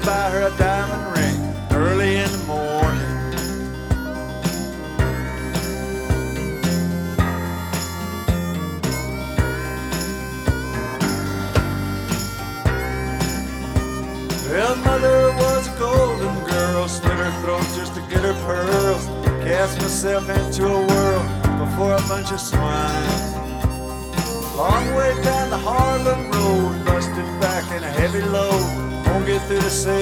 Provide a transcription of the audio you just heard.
buy her a diamond ring early in the morning. Well, mother was a golden girl, slit her throat just to get her pearls. Cast myself into a world before a bunch of swine. Long way down the Harlem Road, busted back in a heavy load. Won't get through the city.